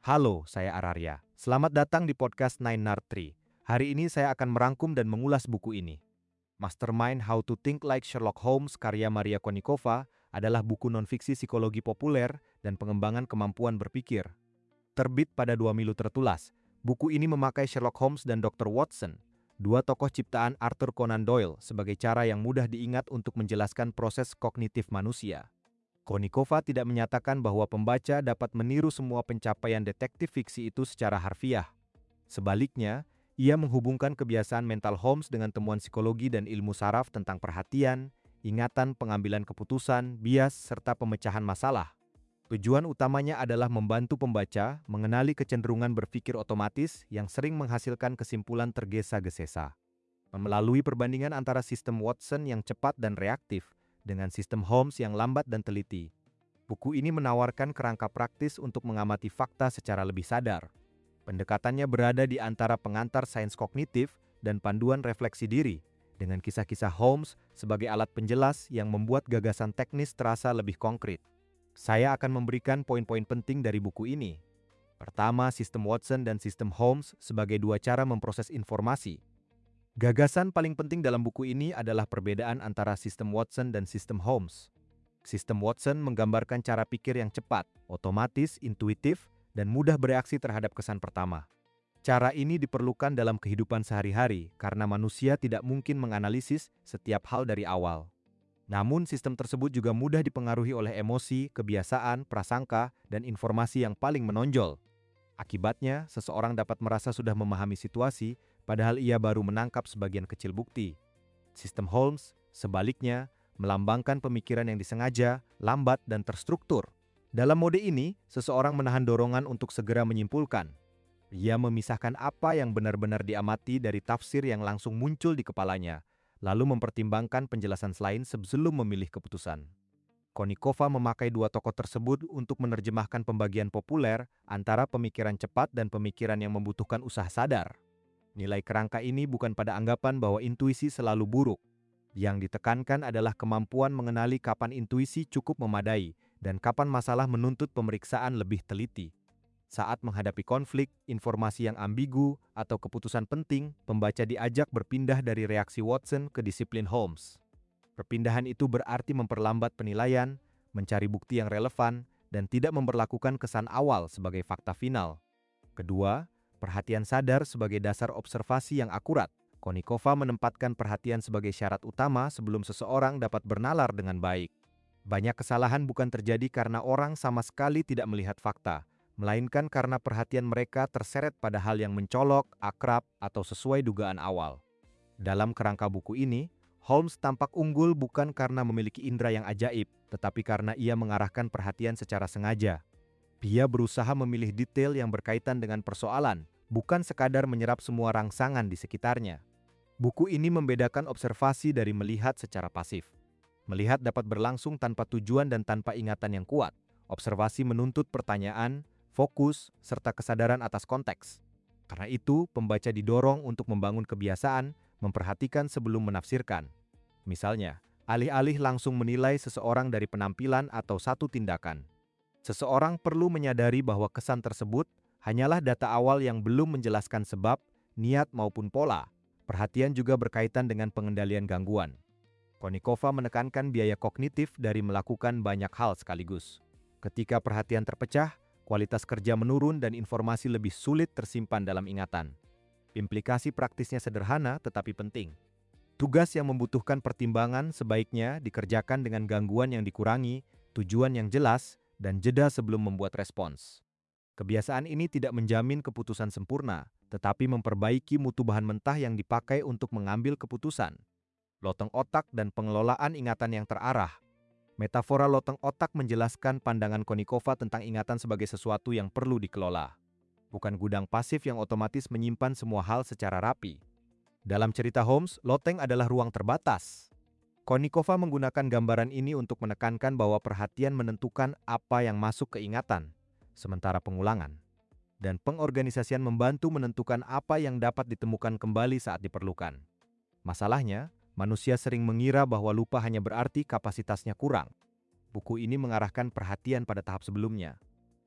Halo, saya Araria. Selamat datang di podcast Nine Nard Tree. Hari ini saya akan merangkum dan mengulas buku ini. Mastermind How to Think Like Sherlock Holmes karya Maria Konnikova adalah buku nonfiksi psikologi populer dan pengembangan kemampuan berpikir. Terbit pada 2 Mei tertulas, buku ini memakai Sherlock Holmes dan Dr. Watson, dua tokoh ciptaan Arthur Conan Doyle sebagai cara yang mudah diingat untuk menjelaskan proses kognitif manusia. Konnikova tidak menyatakan bahwa pembaca dapat meniru semua pencapaian detektif fiksi itu secara harfiah. Sebaliknya, ia menghubungkan kebiasaan mental Holmes dengan temuan psikologi dan ilmu saraf tentang perhatian, ingatan, pengambilan keputusan, bias, serta pemecahan masalah. Tujuan utamanya adalah membantu pembaca mengenali kecenderungan berpikir otomatis yang sering menghasilkan kesimpulan tergesa-gesa. Melalui perbandingan antara sistem Watson yang cepat dan reaktif dengan sistem Holmes yang lambat dan teliti, buku ini menawarkan kerangka praktis untuk mengamati fakta secara lebih sadar. Pendekatannya berada di antara pengantar sains kognitif dan panduan refleksi diri, dengan kisah-kisah Holmes sebagai alat penjelas yang membuat gagasan teknis terasa lebih konkret. Saya akan memberikan poin-poin penting dari buku ini. Pertama, sistem Watson dan sistem Holmes sebagai dua cara memproses informasi. Gagasan paling penting dalam buku ini adalah perbedaan antara sistem Watson dan sistem Holmes. Sistem Watson menggambarkan cara pikir yang cepat, otomatis, intuitif, dan mudah bereaksi terhadap kesan pertama. Cara ini diperlukan dalam kehidupan sehari-hari karena manusia tidak mungkin menganalisis setiap hal dari awal. Namun sistem tersebut juga mudah dipengaruhi oleh emosi, kebiasaan, prasangka, dan informasi yang paling menonjol. Akibatnya, seseorang dapat merasa sudah memahami situasi, padahal ia baru menangkap sebagian kecil bukti. Sistem Holmes, sebaliknya, melambangkan pemikiran yang disengaja, lambat, dan terstruktur. Dalam mode ini, seseorang menahan dorongan untuk segera menyimpulkan. Ia memisahkan apa yang benar-benar diamati dari tafsir yang langsung muncul di kepalanya, lalu mempertimbangkan penjelasan lain sebelum memilih keputusan. Konnikova memakai dua tokoh tersebut untuk menerjemahkan pembagian populer antara pemikiran cepat dan pemikiran yang membutuhkan usaha sadar. Nilai kerangka ini bukan pada anggapan bahwa intuisi selalu buruk. Yang ditekankan adalah kemampuan mengenali kapan intuisi cukup memadai dan kapan masalah menuntut pemeriksaan lebih teliti. Saat menghadapi konflik, informasi yang ambigu, atau keputusan penting, pembaca diajak berpindah dari reaksi Watson ke disiplin Holmes. Perpindahan itu berarti memperlambat penilaian, mencari bukti yang relevan, dan tidak memperlakukan kesan awal sebagai fakta final. Kedua, perhatian sadar sebagai dasar observasi yang akurat. Konnikova menempatkan perhatian sebagai syarat utama sebelum seseorang dapat bernalar dengan baik. Banyak kesalahan bukan terjadi karena orang sama sekali tidak melihat fakta, melainkan karena perhatian mereka terseret pada hal yang mencolok, akrab, atau sesuai dugaan awal. Dalam kerangka buku ini, Holmes tampak unggul bukan karena memiliki indera yang ajaib, tetapi karena ia mengarahkan perhatian secara sengaja. Dia berusaha memilih detail yang berkaitan dengan persoalan, bukan sekadar menyerap semua rangsangan di sekitarnya. Buku ini membedakan observasi dari melihat secara pasif. Melihat dapat berlangsung tanpa tujuan dan tanpa ingatan yang kuat. Observasi menuntut pertanyaan, fokus, serta kesadaran atas konteks. Karena itu, pembaca didorong untuk membangun kebiasaan, memperhatikan sebelum menafsirkan. Misalnya, alih-alih langsung menilai seseorang dari penampilan atau satu tindakan. Seseorang perlu menyadari bahwa kesan tersebut hanyalah data awal yang belum menjelaskan sebab, niat maupun pola. Perhatian juga berkaitan dengan pengendalian gangguan. Konnikova menekankan biaya kognitif dari melakukan banyak hal sekaligus. Ketika perhatian terpecah, kualitas kerja menurun dan informasi lebih sulit tersimpan dalam ingatan. Implikasi praktisnya sederhana tetapi penting. Tugas yang membutuhkan pertimbangan sebaiknya dikerjakan dengan gangguan yang dikurangi, tujuan yang jelas, dan jeda sebelum membuat respons. Kebiasaan ini tidak menjamin keputusan sempurna, tetapi memperbaiki mutu bahan mentah yang dipakai untuk mengambil keputusan. Loteng otak dan pengelolaan ingatan yang terarah. Metafora loteng otak menjelaskan pandangan Konnikova tentang ingatan sebagai sesuatu yang perlu dikelola. Bukan gudang pasif yang otomatis menyimpan semua hal secara rapi. Dalam cerita Holmes, loteng adalah ruang terbatas. Konnikova menggunakan gambaran ini untuk menekankan bahwa perhatian menentukan apa yang masuk ke ingatan, sementara pengulangan dan pengorganisasian membantu menentukan apa yang dapat ditemukan kembali saat diperlukan. Masalahnya, manusia sering mengira bahwa lupa hanya berarti kapasitasnya kurang. Buku ini mengarahkan perhatian pada tahap sebelumnya.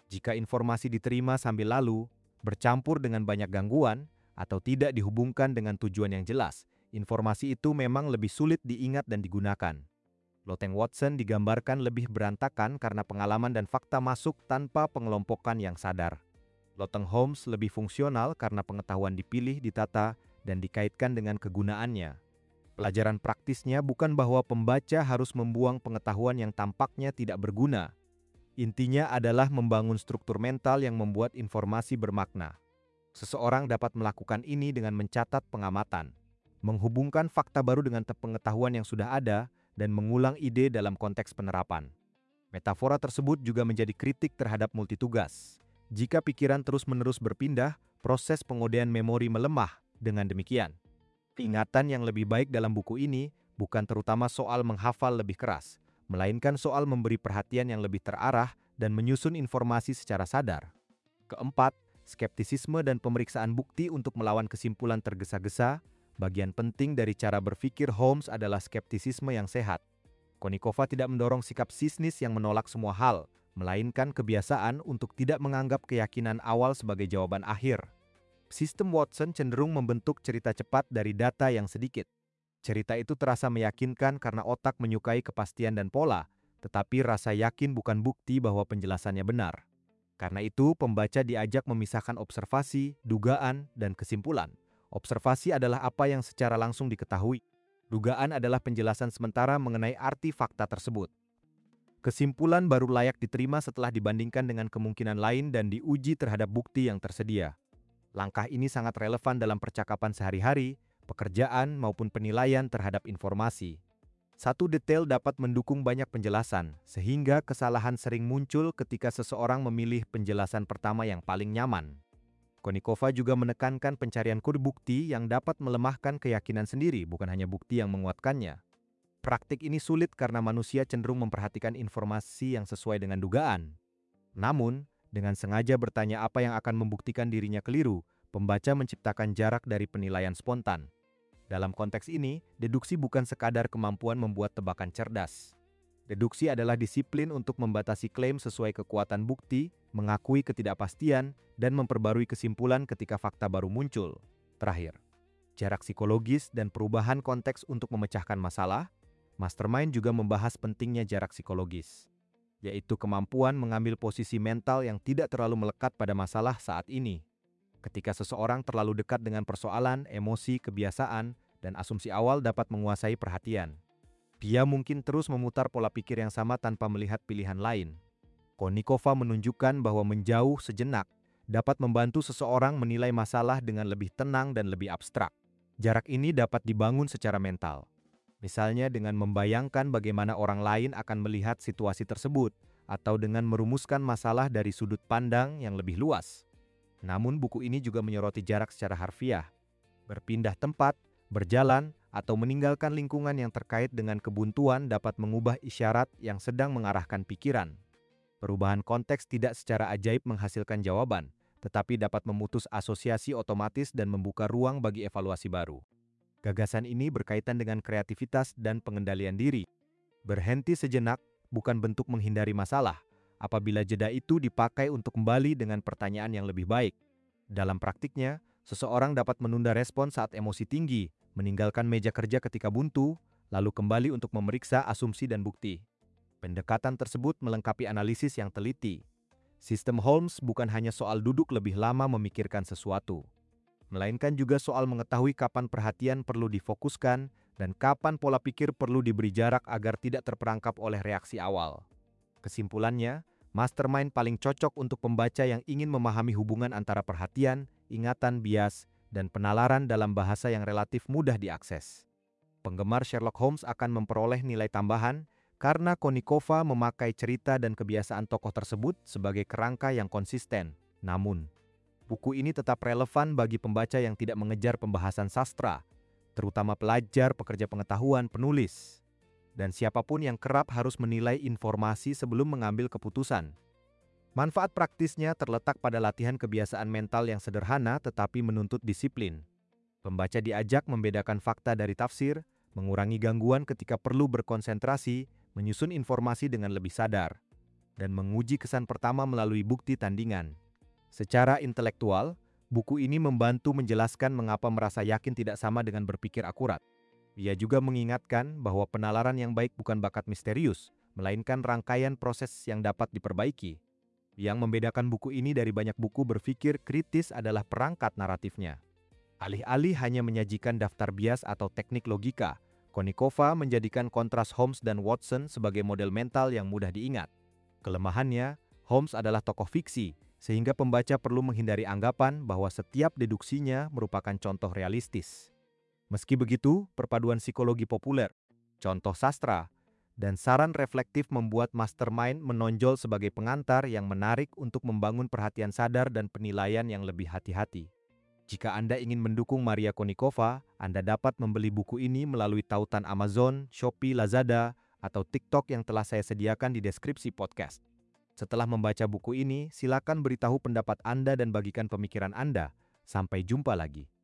Jika informasi diterima sambil lalu, bercampur dengan banyak gangguan, atau tidak dihubungkan dengan tujuan yang jelas, informasi itu memang lebih sulit diingat dan digunakan. Loteng Watson digambarkan lebih berantakan karena pengalaman dan fakta masuk tanpa pengelompokan yang sadar. Loteng Holmes lebih fungsional karena pengetahuan dipilih, ditata, dan dikaitkan dengan kegunaannya. Pelajaran praktisnya bukan bahwa pembaca harus membuang pengetahuan yang tampaknya tidak berguna. Intinya adalah membangun struktur mental yang membuat informasi bermakna. Seseorang dapat melakukan ini dengan mencatat pengamatan, menghubungkan fakta baru dengan pengetahuan yang sudah ada, dan mengulang ide dalam konteks penerapan. Metafora tersebut juga menjadi kritik terhadap multitugas. Jika pikiran terus-menerus berpindah, proses pengodean memori melemah. Dengan demikian, ingatan yang lebih baik dalam buku ini bukan terutama soal menghafal lebih keras, melainkan soal memberi perhatian yang lebih terarah dan menyusun informasi secara sadar. Keempat, skeptisisme dan pemeriksaan bukti untuk melawan kesimpulan tergesa-gesa. Bagian penting dari cara berpikir Holmes adalah skeptisisme yang sehat. Konikova tidak mendorong sikap sinis yang menolak semua hal, melainkan kebiasaan untuk tidak menganggap keyakinan awal sebagai jawaban akhir. Sistem Watson cenderung membentuk cerita cepat dari data yang sedikit. Cerita itu terasa meyakinkan karena otak menyukai kepastian dan pola, tetapi rasa yakin bukan bukti bahwa penjelasannya benar. Karena itu, pembaca diajak memisahkan observasi, dugaan, dan kesimpulan. Observasi adalah apa yang secara langsung diketahui. Dugaan adalah penjelasan sementara mengenai arti fakta tersebut. Kesimpulan baru layak diterima setelah dibandingkan dengan kemungkinan lain dan diuji terhadap bukti yang tersedia. Langkah ini sangat relevan dalam percakapan sehari-hari, pekerjaan, maupun penilaian terhadap informasi. Satu detail dapat mendukung banyak penjelasan, sehingga kesalahan sering muncul ketika seseorang memilih penjelasan pertama yang paling nyaman. Konikova juga menekankan pencarian kode bukti yang dapat melemahkan keyakinan sendiri, bukan hanya bukti yang menguatkannya. Praktik ini sulit karena manusia cenderung memperhatikan informasi yang sesuai dengan dugaan. Namun, dengan sengaja bertanya apa yang akan membuktikan dirinya keliru, pembaca menciptakan jarak dari penilaian spontan. Dalam konteks ini, deduksi bukan sekadar kemampuan membuat tebakan cerdas. Deduksi adalah disiplin untuk membatasi klaim sesuai kekuatan bukti, mengakui ketidakpastian, dan memperbarui kesimpulan ketika fakta baru muncul. Terakhir, jarak psikologis dan perubahan konteks untuk memecahkan masalah. Mastermind juga membahas pentingnya jarak psikologis, yaitu kemampuan mengambil posisi mental yang tidak terlalu melekat pada masalah saat ini. Ketika seseorang terlalu dekat dengan persoalan, emosi, kebiasaan, dan asumsi awal dapat menguasai perhatian. Dia mungkin terus memutar pola pikir yang sama tanpa melihat pilihan lain. Konikova menunjukkan bahwa menjauh sejenak dapat membantu seseorang menilai masalah dengan lebih tenang dan lebih abstrak. Jarak ini dapat dibangun secara mental. Misalnya dengan membayangkan bagaimana orang lain akan melihat situasi tersebut, atau dengan merumuskan masalah dari sudut pandang yang lebih luas. Namun buku ini juga menyoroti jarak secara harfiah. Berpindah tempat, berjalan, atau meninggalkan lingkungan yang terkait dengan kebuntuan dapat mengubah isyarat yang sedang mengarahkan pikiran. Perubahan konteks tidak secara ajaib menghasilkan jawaban, tetapi dapat memutus asosiasi otomatis dan membuka ruang bagi evaluasi baru. Gagasan ini berkaitan dengan kreativitas dan pengendalian diri. Berhenti sejenak bukan bentuk menghindari masalah, apabila jeda itu dipakai untuk kembali dengan pertanyaan yang lebih baik. Dalam praktiknya, seseorang dapat menunda respon saat emosi tinggi, meninggalkan meja kerja ketika buntu, lalu kembali untuk memeriksa asumsi dan bukti. Pendekatan tersebut melengkapi analisis yang teliti. Sistem Holmes bukan hanya soal duduk lebih lama memikirkan sesuatu, melainkan juga soal mengetahui kapan perhatian perlu difokuskan dan kapan pola pikir perlu diberi jarak agar tidak terperangkap oleh reaksi awal. Kesimpulannya, Mastermind paling cocok untuk pembaca yang ingin memahami hubungan antara perhatian, ingatan, bias, dan penalaran dalam bahasa yang relatif mudah diakses. Penggemar Sherlock Holmes akan memperoleh nilai tambahan karena Konikova memakai cerita dan kebiasaan tokoh tersebut sebagai kerangka yang konsisten. Namun, buku ini tetap relevan bagi pembaca yang tidak mengejar pembahasan sastra, terutama pelajar, pekerja pengetahuan, penulis, dan siapapun yang kerap harus menilai informasi sebelum mengambil keputusan. Manfaat praktisnya terletak pada latihan kebiasaan mental yang sederhana tetapi menuntut disiplin. Pembaca diajak membedakan fakta dari tafsir, mengurangi gangguan ketika perlu berkonsentrasi, menyusun informasi dengan lebih sadar. dan menguji kesan pertama melalui bukti tandingan. Secara intelektual, buku ini membantu menjelaskan mengapa merasa yakin tidak sama dengan berpikir akurat. Ia juga mengingatkan bahwa penalaran yang baik bukan bakat misterius, melainkan rangkaian proses yang dapat diperbaiki. Yang membedakan buku ini dari banyak buku berpikir kritis adalah perangkat naratifnya. Alih-alih hanya menyajikan daftar bias atau teknik logika, Konikova menjadikan kontras Holmes dan Watson sebagai model mental yang mudah diingat. Kelemahannya, Holmes adalah tokoh fiksi, sehingga pembaca perlu menghindari anggapan bahwa setiap deduksinya merupakan contoh realistis. Meski begitu, perpaduan psikologi populer, contoh sastra, dan saran reflektif membuat Mastermind menonjol sebagai pengantar yang menarik untuk membangun perhatian sadar dan penilaian yang lebih hati-hati. Jika Anda ingin mendukung Maria Konikova, Anda dapat membeli buku ini melalui tautan Amazon, Shopee, Lazada, atau TikTok yang telah saya sediakan di deskripsi podcast. Setelah membaca buku ini, silakan beritahu pendapat Anda dan bagikan pemikiran Anda. Sampai jumpa lagi.